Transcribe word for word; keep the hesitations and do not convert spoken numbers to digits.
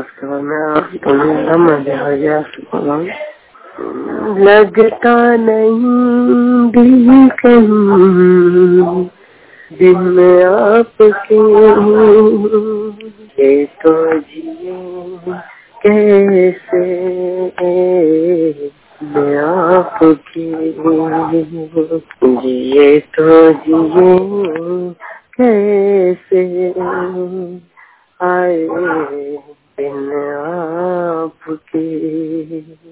उसके बाद में आपको मजा आ गया। लगता नहीं दिल कहीं दिल में आपके, ये तो जिए कैसे मैं आपके, जिए तो जिए कैसे आए बिन आपके।